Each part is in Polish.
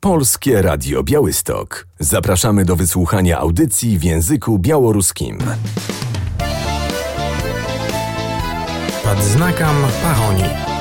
Polskie Radio Białystok. Zapraszamy do wysłuchania audycji w języku białoruskim. Pod znakом pahoni.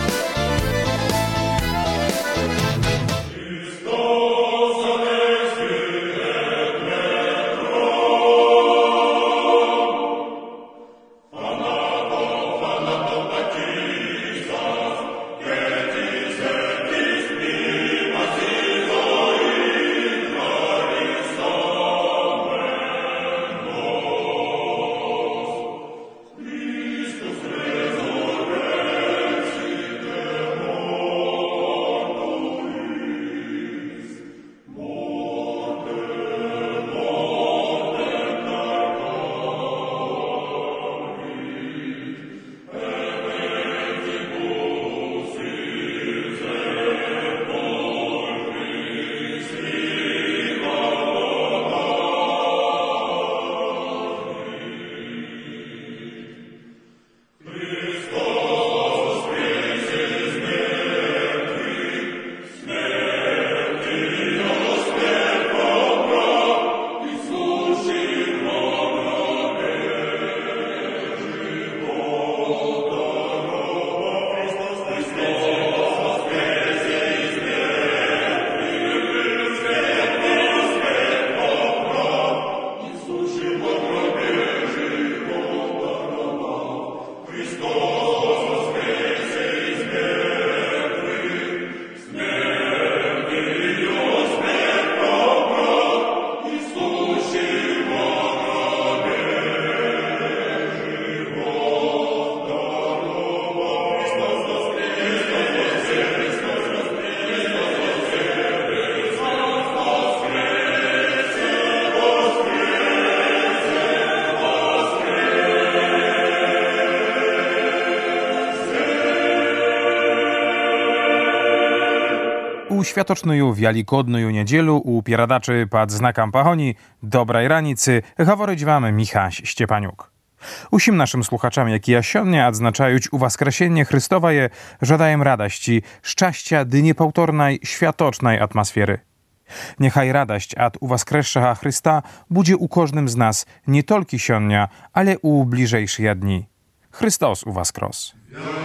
U światoczную wielikodную niedzielu u pieradaczy pod znakom pahoni dobrej ranicy говорить wam Michaś Szczepaniuk. Usim naszym słuchaczom, jak i osiągnie odznaczając u Waskresienie Chrystowaje, żadajem radości, szczęścia, dy niepowtórnej, światocznej atmosfery. Niechaj radość od u Waskreszszacha Chrysta będzie u każdym z nas nie tylko sionia, ale u bliżejszych dni. Chrystus u Waskros.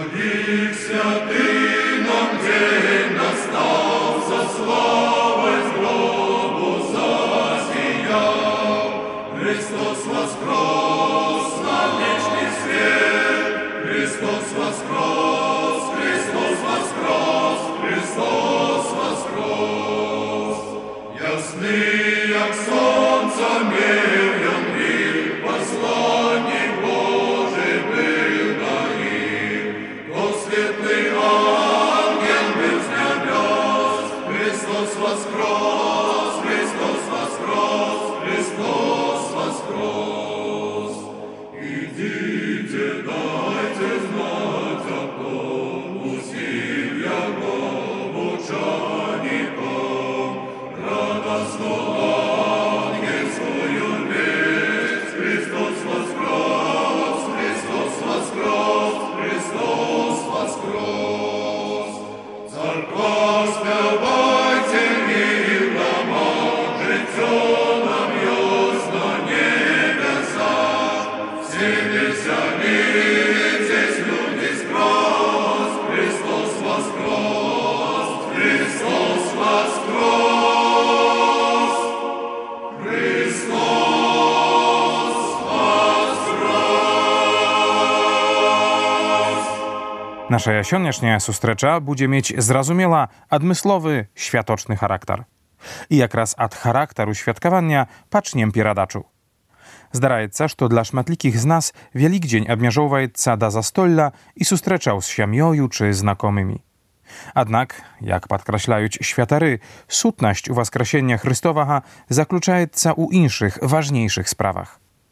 Nasza jesieniasznia sustrecza będzie mieć zrozumiała, admyslowy, światoczny charakter. I jak raz od charakteru świadkowania paczniem pieradaczu. Zdaraється, że dla szmatlikich z nas Wielkdzień obmierzowaється do zastolla i sustreczał z siamioju czy znakomymi. Jednak, jak podkreślają światary, sutność u Waskresienia Chrystowaha zakluczaється u inszych, ważniejszych sprawach.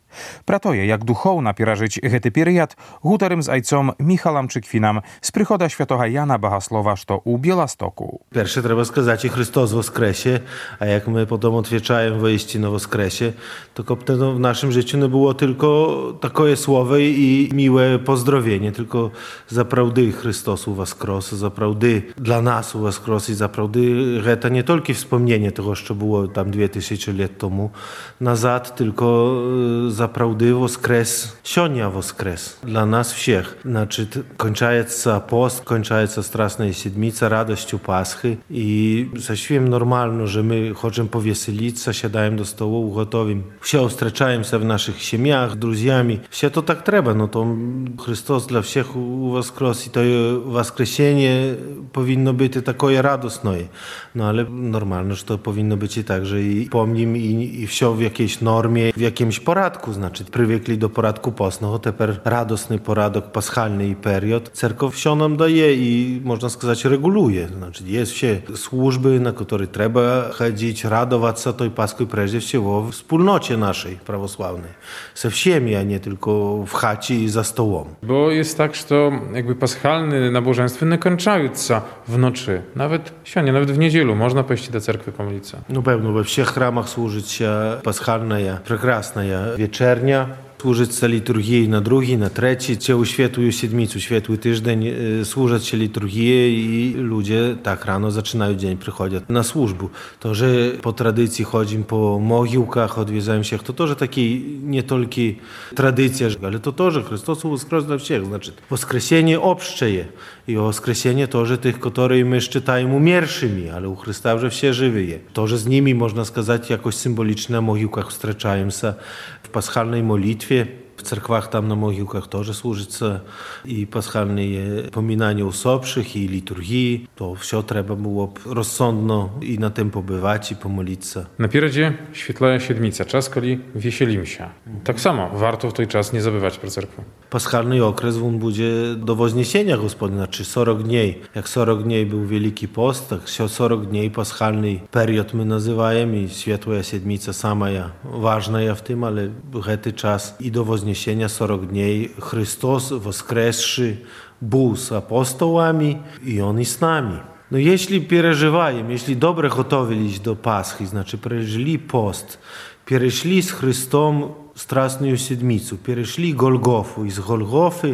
Про тое, як духоўна перажыць гэты перыяд, гутарым з айцом Міхалам Чыквінам з прыхода святога Яна Багаслова, што ў Białegostoku. Pierwsze trzeba skazać i Chrystus woskresie, a jak my potem otwieczajem wejście na woskresie, to w naszym życiu nie było tylko takie słowo i miłe pozdrowienie, tylko zaprawdy Chrystusu woskres, zaprawdy dla nas woskres i zaprawdy to nie tylko wspomnienie tego, co było tam 2000 lat temu nazad, tylko zaprawdy woskres, sionia woskres dla nas wszystkich. Znaczy, kończąca post, kończąca Strasna Siedmica, radością Paschy i zaświем normalno, że my chcemy powieselić, siadajem do stołu, gotowim. Все встречаемся w naszych siemiach, друзьями. Все to tak trzeba, no to Chrystus dla wszystkich woskres i to woskresenie powinno być takie radosne. No ale normalne, że to powinno być i tak, że i pomnim i все w jakiejś normie, w jakimś poradku, znaczy przywykli do poradku postnego, teraz radosny poradok paschalny i period. Cerkow все nam daje i można сказать reguluje. Znaczy jest все służby, na które trzeba chodzić, radować się tej Paschy przede wszystkim w wspólnocie naszej prawosławnej. Ze всеми, a nie tylko w chacie i za stołem. Bo jest tak, że to jakby paschalne nabożeństwo nie kończają się w nocy. Nawet sianie, nawet w niedzielu można pójść do cerkwi pomodlić się. No pewno, we wszystkich chramach służyć się paschalna, прекрасna wieczernia. Służyć się liturgii na drugi, na trzeci, całą świętą siedmicę, święty tydzień, służyć się liturgii i ludzie tak rano zaczynają dzień, przychodzą na służbę. To, że po tradycji chodzimy po mogiłkach, odwiedzają się, to też taki nie tylko tradycja, ale to też Chrystus woskres dla wszystkich. Znaczy, woskresenie obszczeje i woskresenie to, że tych, których my szczytajemy umierszymi, ale u Chrysta że wszyscy żywi. To, że z nimi, można сказать, jakoś symbolicznie na mogiłkach wstręczają się w paschalnej modlitwie. W cerkwach tam na mogiłkach też służyć i paschalne pominanie usobszych i liturgii. To wszystko trzeba było rozsądno i na tym pobywać i pomolić się. Napierdzie świetlaja siedmica, czas, kiedy wieselimy się. Tak samo, warto w ten czas nie zabywać pro cerkwu. Paschalny okres on będzie do Wozniesienia Gospodnia, znaczy 40 dni. Jak 40 dni był Wielki Post, tak 40 dni paschalny period my nazywamy i światła siedmica sama ważna w tym, ale ten czas i do Wozniesienia 40 dni Chrystus woskresszy był z apostołami i On i z nami. No jeśli przeżywają, jeśli dobrze gotowili do Paschy, znaczy przeżyli post, przeszli z Chrystom Strasną Siedmicę, przeszli Golgofu i z Golgofy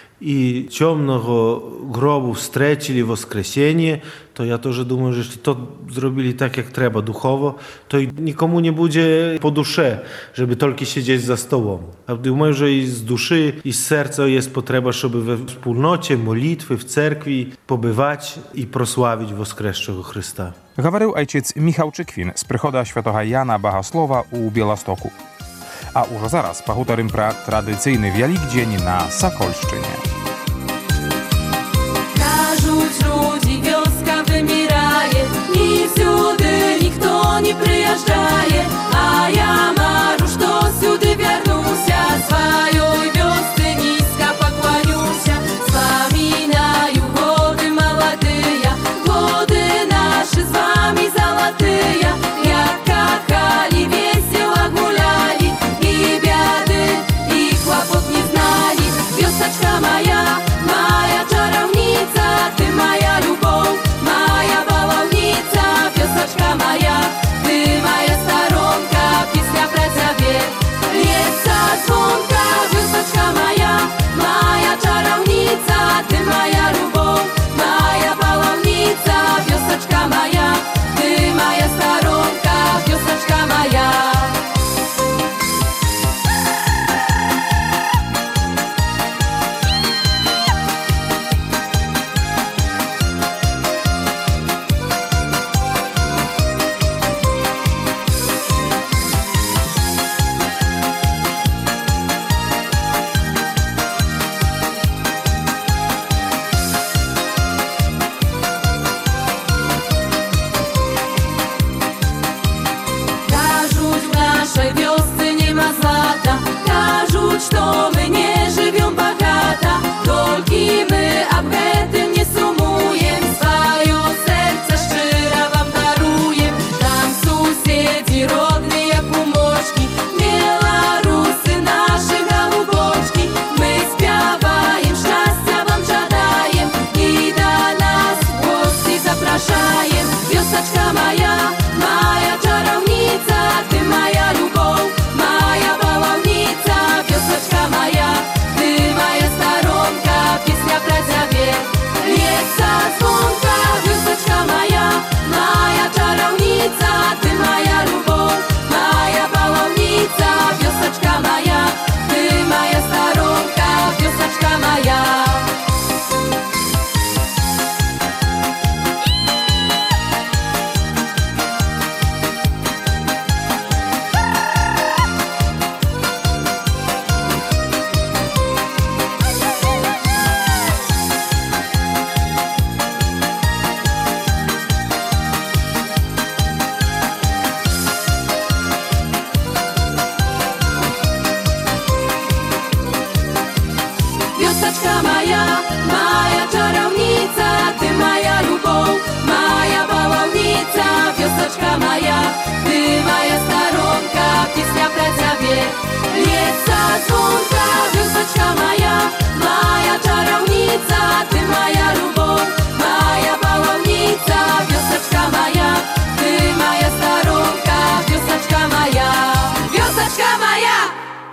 i ciemnego grobu wstrzecili woskresenie, to ja też думаю, że jeśli to zrobili tak jak trzeba duchowo, to nikomu nie będzie po dusze, żeby tylko siedzieć za stołem. A думаю, że i z duszy, i z serca jest potrzeba, żeby we wspólnocie, modlitwy, w cerkwi pobywać i prosławić woskresłego Chrysta. Говорив ojciec Michał Czykwin z przychoda świętego Jana Багаслова u Białegostoku. A już zaraz pohutorym про tradycyjny Wielkdzień na Sokolszczynie. Кажуть, люди, вёска вымирае, и сюды никто не приезжает, а я мару, что сюды вернуся, своей вёсце низко поклонюся, вспоминаю годы молодые, годы наши с вами золотые, як кахали, весело гуляли, и беды, и хлопот не знали, вёсочка моя.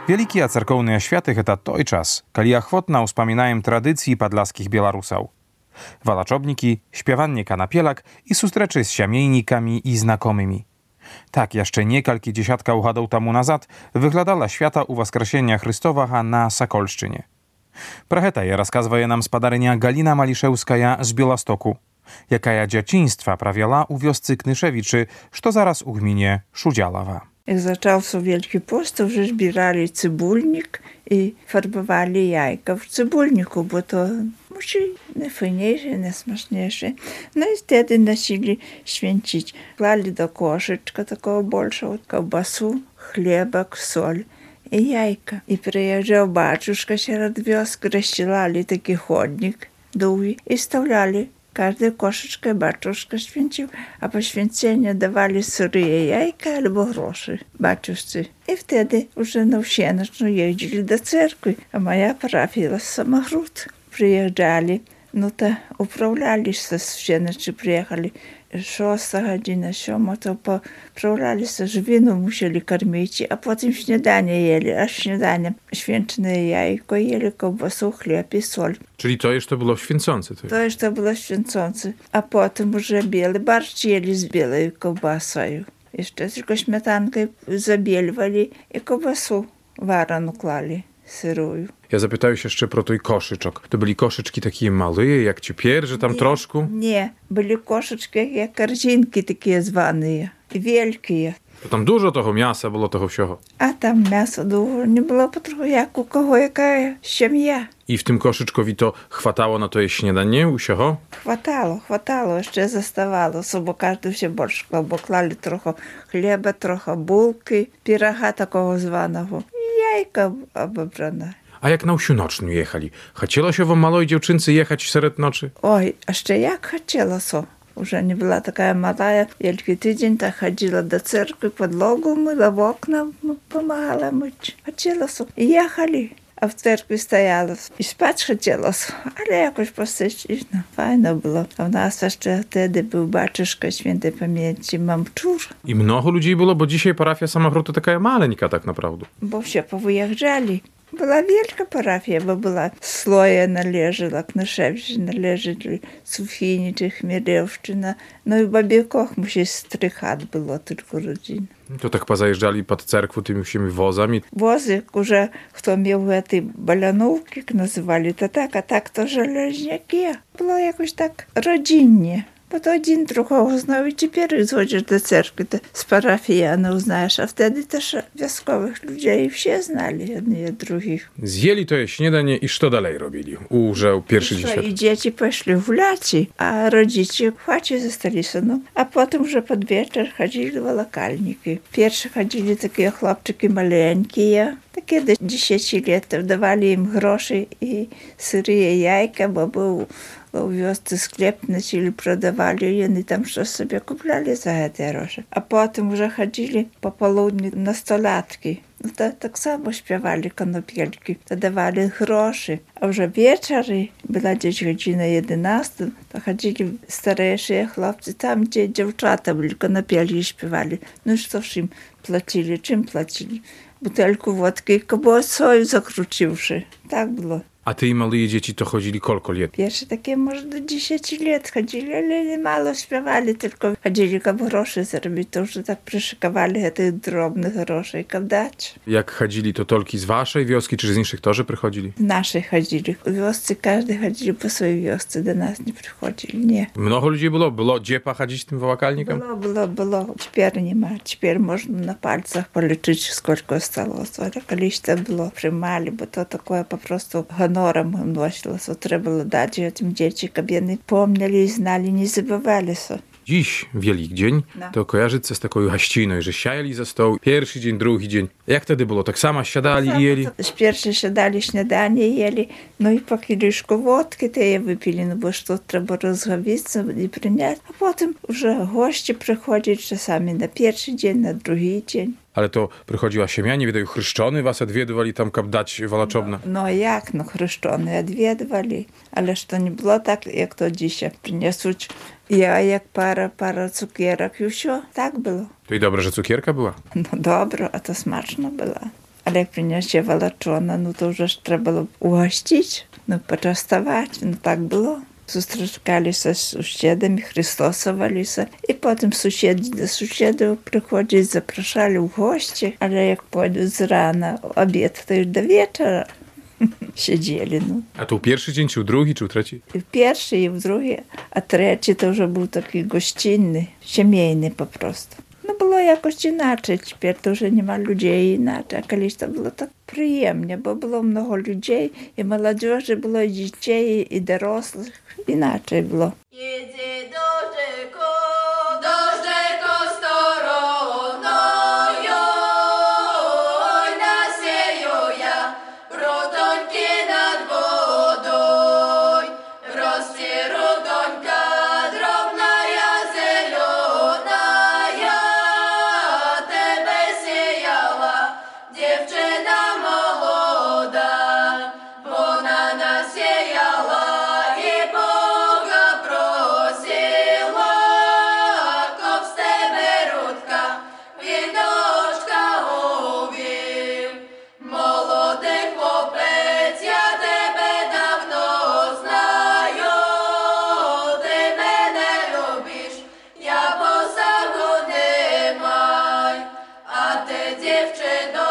Wielki a cerkowny świętych to той czas, kiedy ochotna uspominajem tradycji podlaskich Białorusów. Walaczobniki, śpiewanie kanapielak i sustreczy z siamiejnikami i znakomymi. Tak jeszcze niekalki dziesiątka uchodów temu nazad wyglądała świata u Waskresienia Chrystowa na Sokolszczynie. Pracheta je rozkazuje nam spadarynia Galina Maliszewskaja z Bielastoku, jaka dzieciństwa prawiała u wiosce Knyszewiczy, co zaraz u gminie Szudzialawa. Jak zaczął Wielki Post, to już zbierali cybulnik i farbowali jajka w cybulniku, bo to musi najfajniejsze, najsmaczniejsze. No i wtedy nasili święcić. Klali do koszyczka takiego большого kołbasu, chlebek, sol i jajka. I przyjeżdżał baczuszka śród wioski, rozścielali taki chodnik długi i stawiali. Każdy koszyczkę baczuszka święcił, a po święceniu dawali syryje jajka albo groszy baczuszce. I wtedy już na wsieneczną jeździli do cerkwi, a moja parafia z Samogród. Przyjeżdżali, no to uprawiali się z wsieneczki, przyjechali 6 godzina, 7, to poprawiali się, żywinu musieli karmić, a potem śniadanie jeli, a śniadaniem święczne jajko jeli, kołbasu, chleb i sol. Czyli to jeszcze było święcące. To jeszcze było święcące, a potem już biały barszcz jeli z białej kołbasą. Jeszcze tylko śmietankę zabielwali i kołbasu waraną klali, syrую. Ja zapytałem się jeszcze pro той koszyczok. To byli koszyczki takie małe, jak ciepier, że tam troszkę? Nie, byli koszyczki jak korzinki takie zwane, wielkie. To tam dużo toho mięsa było, toho всього. A tam mięsa dużo nie było, po trochu jak u kogo jaka siemia. I w tym koszyczkowi to chwatało na to je śniadanie u всього? Chwatało, jeszcze zostawało, bo każdy się borszcz, bo klali trochę chleba, trochę bułki, piracha takiego zwanego i jajka obebrane. A jak na usiunoczniu jechali? Chciało się wam małej dziewczynce jechać środek nocy? Oj, a jeszcze jak chciało so. Уже не была такая малая, wielki tydzień, tak chodziła do cerkwi, podłogę myła, w okna pomagała myć. Chciało so. I jechali. A w cerkwi stajalo i spać chciało so. Ale jakoś posyć, no, fajno było. A u nas jeszcze wtedy był baczuszka świętej pamięci, Mamczur. I mnogo ludzi było, bo dzisiaj parafia Samogród to taka maleńka tak naprawdę. Bo się powyjeżdżali. Była wielka parafia, bo była Sloje należała, Knyszewicz należeli, Sufini czy Chmielewszczyna. No i Babiekoch musi z 3 chat było tylko rodzin. To tak pozajeżdżali pod cerkwu tymi всеми wozami. Wozy, уже kto miał te balonówki, nazywali to tak, a tak to żeleźniaki. Było jakoś tak rodzinnie. Bo to один другого uznał i теперь chodzisz do cerkwi, to z parafianu uznajesz, a wtedy też wioskowych ludzi wsie znali jedni od drugich. Zjeli to je śniadanie i co dalej robili? Że pierwszy dzień I dzieci poszli gulaci, a rodzice w chacie zostali no. A potem już pod wieczór chodzili wolokalniki. Pierwsze chodzili takie chłopczyki maleńkie, takie do 10 lat, dawali im groszy i syryje jajka, bo był u wiosce sklep, nosili, prodawali i oni tam coś sobie kupiali za te grosze. A potem już chodzili po południu nastolatki. No to tak samo śpiewali konopielki, to dawali groszy. A już wieczory, była gdzieś godzina 11, to chodzili starsze chłopcy tam, gdzie dziewczata byli, konopielki śpiewali. No i cóż im płacili, czym płacili? Butelku wodki i kobosoj zakruciwszy. Tak było. A ty i małe dzieci to chodzili kolko lat? Pierwsze takie może do 10 lat chodzili, ale mało śpiewali, tylko chodzili jak groszy zrobić, to już tak przyszykowali tych drobnych groszy jak dać. Jak chodzili to tolki z waszej wioski, czy z innych też przychodzili? Z naszej chodzili. W wiosce każdy chodzili po swojej wiosce, do nas nie przychodzili, nie. Mnogo ludzi było? Było gdzie chodzić tym wołakalnikiem? Było. Teraz nie ma. Teraz można na palcach policzyć, сколько осталось. Ale kiedyś to było przymali, bo to takie po prostu honorem nosiło, co trzeba było dać tym dzieci, kobiety pomnieli i znali, nie zabywali się. Dziś, Wielkdzień, to kojarzyć się z taką haściną, że siadali za stoł, pierwszy dzień, drugi dzień. Jak wtedy było? Tak samo siadali i jeli? Pierwszy siadali, śniadanie jeli, no i po kieliszku wodki to je wypili, no bo to trzeba rozchowić i przynieść. A potem już goście przychodzić czasami na pierwszy dzień, na drugi dzień. Ale to przychodziła siemianie, widać, chryszczony was odwiedywali tam, kap dać walaczobne. No jak, no chryszczony odwiedywali, ależ to nie było tak, jak to dzisiaj. Przyniosуть jak para cukierek i все. Tak było. To i dobre, że cukierka była. No dobro, a to smaczno było. Ale jak przyniesie walaczona, no to już trzeba było ugościć, no poczęstować, no tak było. Zустрічали się z sąsiadami, Chrystosowali się i potem sąsiedzi do sąsiadów przychodzili, zapraszali w gości, ale jak pójdą z rana, obiad to już do wieczora siedzieli. No. A to pierwszy dzień, czy drugi, czy trzeci? I w pierwszy, i w drugi, a trzeci to już był taki gościnny, siemiejny po prostu. No było jakoś inaczej, teraz to już nie ma ludzi inaczej, a kiedyś to było tak przyjemnie, bo było mnogo ludzi i młodzieży było, i dzieci, i dorosłych, inaczej było. Jedzie do rzeko storono, joj, nasiejo ja, rotońkie nad wodą, roscie rotońka, drobna ja, zielona ja, tebe siejała, dziewczyna młoda, ona nasiejała i Boga prosiła, kop z tebe rudka, winoczka uwił. Молодий хлопець, я тебе давно знаю, ти мене любиш, я посагу не май, а ти, дівчино,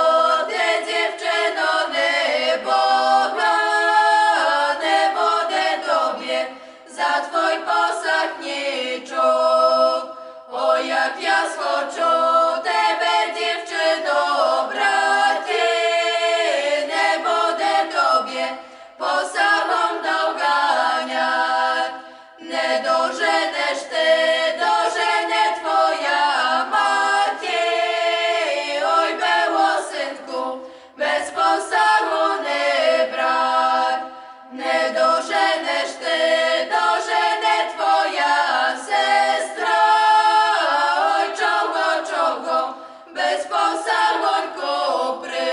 не Бога, не буде тобі за твой посаг нічого. Ой, як я схочу тебе, дівчино, брати, не буде тобі посагом доганять. Не доженеш ти, дожене твоя маті. Ой, було, синку, без посагу не брать. Не доженеш ти, дожене твоя сестра. Ой, чого, без посагоньку при.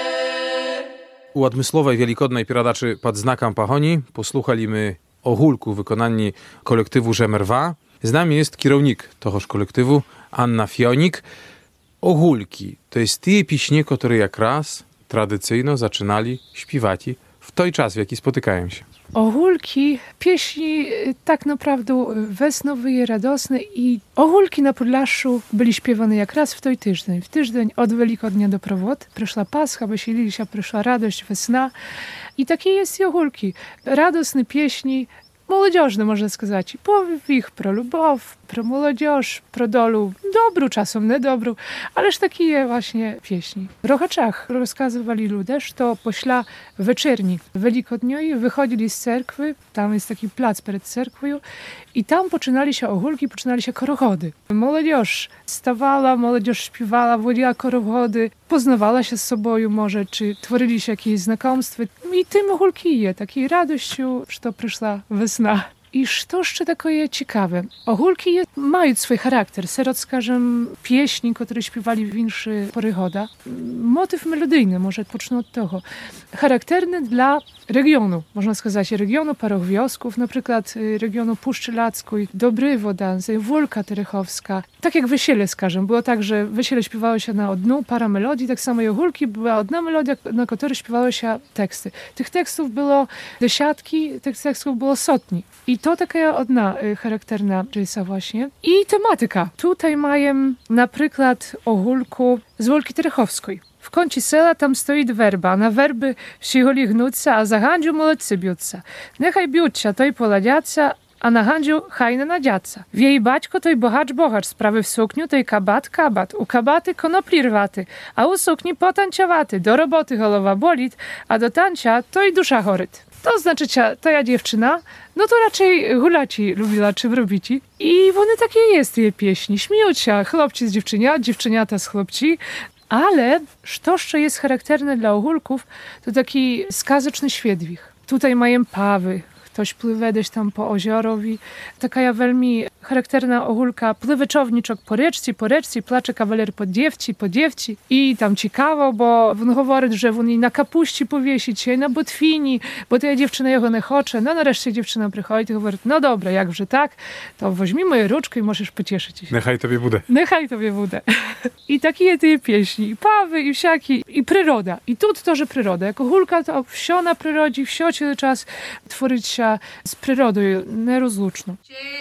U Admysłowej Wielikodnej Pieradaczy pod znakiem Pahoni posłuchaliśmy ogólku wykonani kolektywu Żemerwa. Z nami jest kierownik tegoż kolektywu, Anna Fionik. Ogólki to jest te piśnie, które jak raz tradycyjno zaczynali śpiewać w той czas, w jaki spotykają się. Ogólki, pieśni tak naprawdę wesnowe i radosne i ogólki na Podlaszu byli śpiewane jak raz w той tydzień. W tydzień od Wielkodnia do Prowod. Przyszła Pascha, weselili się, przyszła radość, wesna. I takie jest i ogólki. Radosne pieśni, młodzieżne można сказать. Powiew ich pro lubow, pro młodzież, pro dolu, dobru czasem, niedobru, ależ takie właśnie pieśni. W Rochaczach rozkazywali ludzie, że pośla wieczerni Wielikodniowi wychodzili z cerkwy, tam jest taki plac przed cerkwią i tam poczynali się ogólki, poczynali się korochody. Młodzież stawała, młodzież śpiewała, wodziła korochody, poznawała się z sobą może, czy tworzyli się jakieś znakomstwa i tym ogólki je, takiej radością, że przyszła wesna. I co jeszcze takie ciekawe? Ogólki mają swój charakter. Serot, skażem, pieśni, które śpiewali w inszy porychoda. Motyw melodyjny, może pocznę od tego. Charakterny dla regionu, można сказать, regionu paru wiosków, na przykład regionu Puszczy Lackiej, Dobrywo, Wolka Terechowska. Tak jak wesele, skażem. Było tak, że wesele śpiewało się na odnu, para melodii, tak samo i ogólki była jedna melodia, na której śpiewały się teksty. Tych tekstów było dziesiątki, tych tekstów było setni. I to taka jedna charakterna rysa właśnie. I tematyka. Tutaj mają na przykład ogólku z Wolki Terechowskiej. W kącie sela tam stoi werba, na werby wsicholi gnuться, a za gandziu молодці б'ються. Нехай б'ються, той поладяться, a na gandziu hajne nadziaca. W jej baćko той bogacz, sprawy w sukniu той kabat, u kabaty konopli rwaty, a u sukni potanciowaty, do roboty głowa bolit, a do tancia to i dusza choryt. To znaczy, to ja dziewczyna, no to raczej hulaci lubiła, czy wrobici. I one takie jest, te pieśni. Śmieją się chłopci z dziewczyniata z chłopci. Ale to, co jest charakterne dla ogólków, to taki skazeczny świetwich. Tutaj mają pawy, ktoś pływe gdzieś tam po oziorowi. Taka ja veľmi charakterna ohulka pływy czowniczok po reczce, placze kawaler po dziewci. I tam ciekawo, bo on mówi, że on jej na kapuści powiesić, jej na botwini, bo ta dziewczyna jego nie chce. No nareszcie dziewczyna przychodzi i mówi, no dobra, jakże tak, to weźmij moje ruczkę i możesz pocieszyć się. Nechaj tobie bude. Nechaj tobie bude. I takie te pieśni, i pawy, i wsiaki, i przyroda. I tu to, że przyroda. Jako hulka to wsio na przyrodzie, wsio cały czas tworzyć się z przyrodą nierozluczną.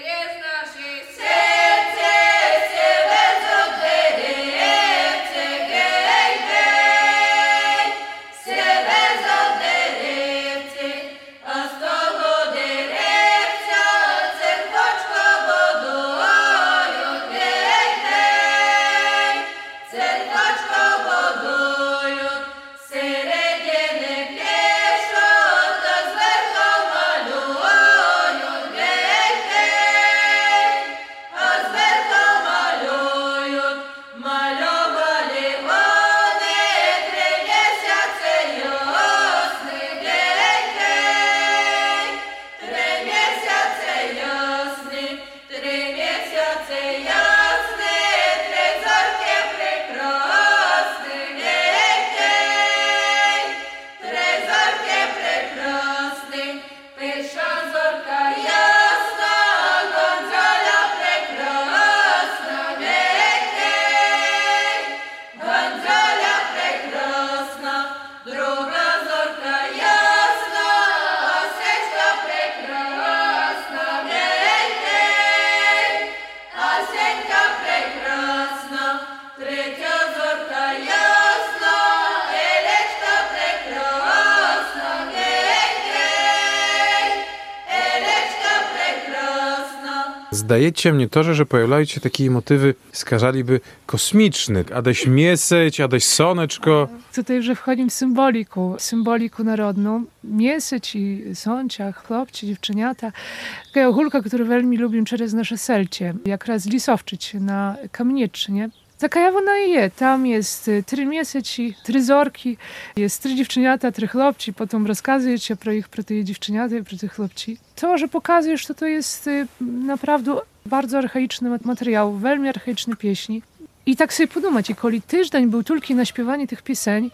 Zdajecie mnie to, że pojawiają się takie motywy, skazaliby kosmicznych, adaś mieseć, adaś soneczko. Tutaj już wchodzimy w symboliku narodną. Mieseć i sącia, chłopcy, dziewczynata. Taka ohulka, którą veľmi lubim przez nasze selcie. Jak raz lisowczyć na Kamienieczczynie. Taka jak ona jest. Tam jest 3 miesiące, 3 zorki, jest 3 dziewczynata, 3 chłopci, potem rozkazuje się pro te dziewczyniata i pro tych chłopci. To, że pokazujesz, to jest naprawdę bardzo archaiczny materiał, veľmi archaiczne pieśni. I tak sobie podumać, i koli tydzień był tylko na śpiewanie tych pieseń,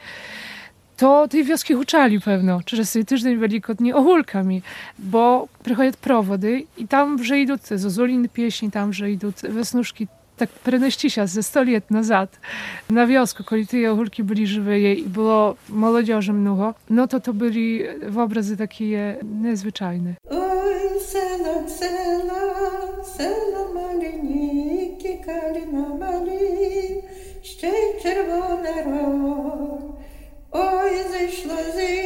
to tej wioski huczali pewno, przez ten tydzień Wielkodni ohulkami, bo przychodzą prowody i tam, że idą te zozuliny pieśni, tam, że idą wesnuszki, tak przenieści się ze 100 lat nazad na wiosku, kiedy te ohulki byli żywe i było młodzieży mnogo, no to byli obrazy takie niezwyczajne. Oj, selo maliniki, kalina malin, ще й червона роль. Ой, зійшло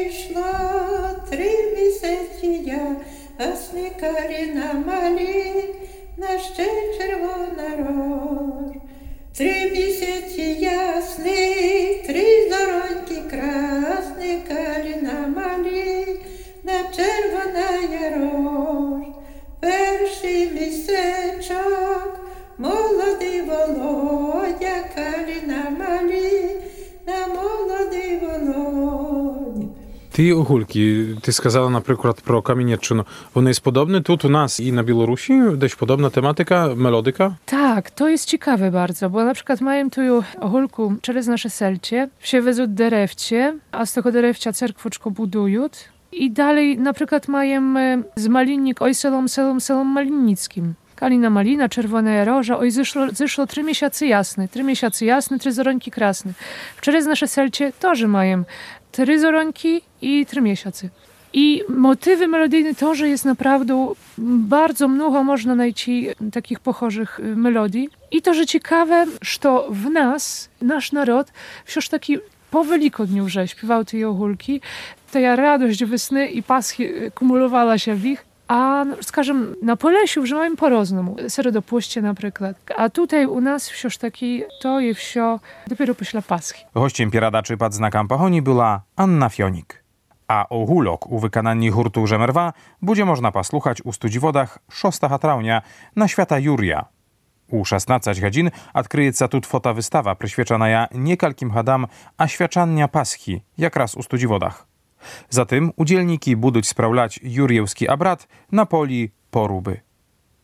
3 місяці я, а смікарі на малі, на ще й червона роль. 3 місяці ясний, 3 зороньки красні, каліна малі, на червона роль. Перший місячок, молодий Володя, каліна малі, на молодий Володя. Ті огульки, ти сказала, наприклад, про Кам'янеччину. Вони jest podobny tu u nas i na Białorusi? Dość podobna tematyka, melodyka? Tak, to jest ciekawe bardzo, bo na przykład mają tu ohulku przez nasze selcie, się wezą derewcie, a z tego derewcia cerkwoczko budują. I dalej na przykład mają z malinnik oj selom malinnickim. Kalina malina, czerwona roża, oj zeszło 3 miesiące jasne, 3 zoronki krasne. Przez nasze selcie też mają 3 zoronki i 3 miesiące. I motywy melodyjne to, że jest naprawdę bardzo mnogo można znaleźć takich pochorzych melodii. I to, że ciekawe, że w nas, nasz naród, wciąż taki po Wielkodniu że śpiewał te ohulki, ta radość wesny i paschy kumulowała się w ich. A skażem na Polesiu że mają po roznemu, Serodopuście na przykład. A tutaj u nas wciąż taki, to jest wsio dopiero после Paschy. Gościem pieradaczy pod znakiem Pahoni była Anna Fionik. A ohulok u wykonanni hurtu Żemerwa będzie można posłuchać u Studziwodach 6 trawnia na święta Jurija. U 16 godzin odkryje się tu fotowystawa przyświeczana niekalkim hadam, a świeczania Paschy, jak raz u Studziwodach. Zatem udzielniki buduć sprawlać jurjewski abrat na poli poruby.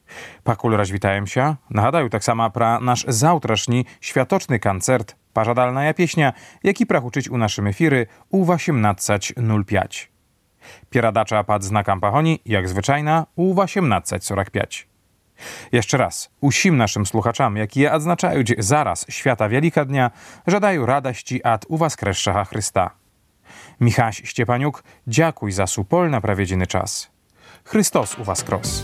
Pakul развітаем się. Нагадаю, так само про наш завтрашній святочний концерт «Пожадальная пісня», який прагучить у нашym ефірі у 18:05. Передача «Пад знаком пагоні», як звичайна, у 18:45. Jeszcze raz, усім нашим слухачам, які відзначають зараз Święta Wielkadnia, żadaję radości od Uwaskreszszego Chrysta. Michaś Szczepaniuk, dziękuj za supol na prawiedziny czas. Chrystus uwaskros.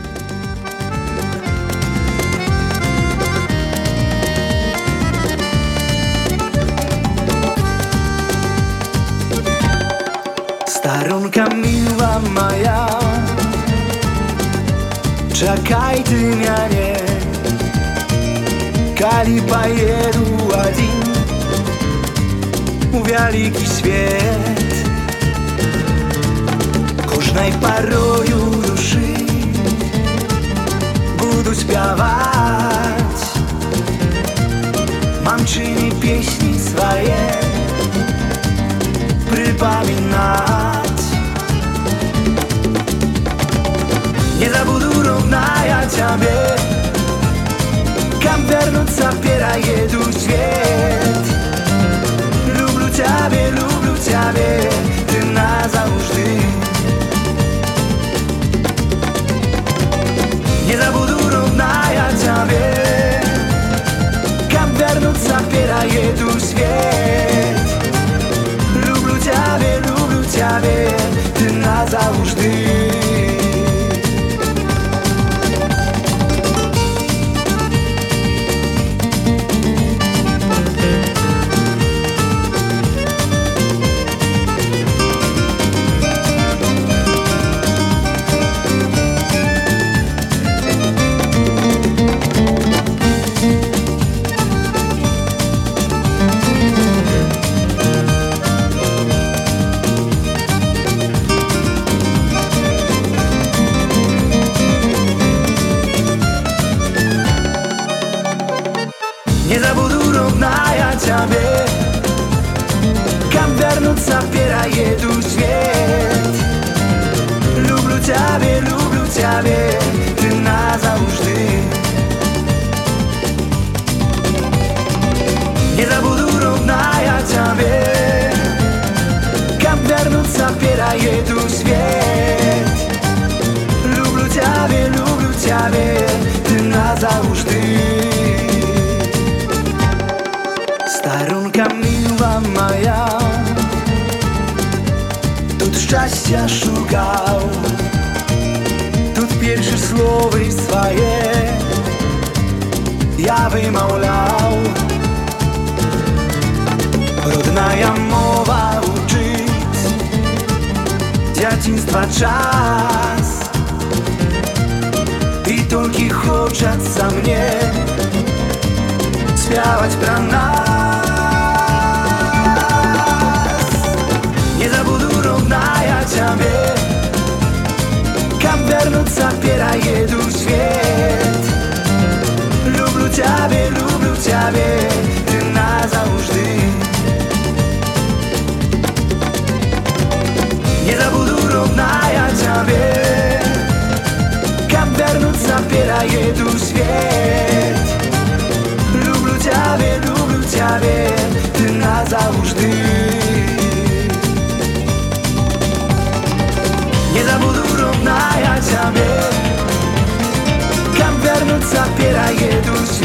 Staronka miła moja, czekaj ty mnie, kali pojedu один u wielki świat. Кожnej порою duszy буду śpiewać, mam czyni pieśni swoje przypominać. Nie zabudu równaja ciebie, kam вернуться перееду świat. Lubię ciebie, ty na zawsze. Nie zabudu równaja ciebie, kam вернуться перееду świat. Lubię ciebie, ty na zawsze. Nie zabudu równaja ciebie, kam вернуться перееду świat. Lubię ciebie, ty na zawsze. Nie zabudu równaja ciebie, kam вернуться перееду świat. Lubię ciebie, ty na zawsze. Staronka miła moja, тут szczęścia szukał, тут pierwsze słowy swoje ja wymawlał. Rodnaja mowa uczyć, dzieciństwa czas i tylko хочет za mnie śpiewać pra nas. Nie zabudu równaja ciebie, kam вернуться перееду świat. Lubię ciebie, ty na zawsze. Nie zabudu równaja ciebie, kam вернуться перееду świat. Lubię ciebie, ty na zawsze. Nie zabudu równaja ciebie, kam вернуться перееду świat.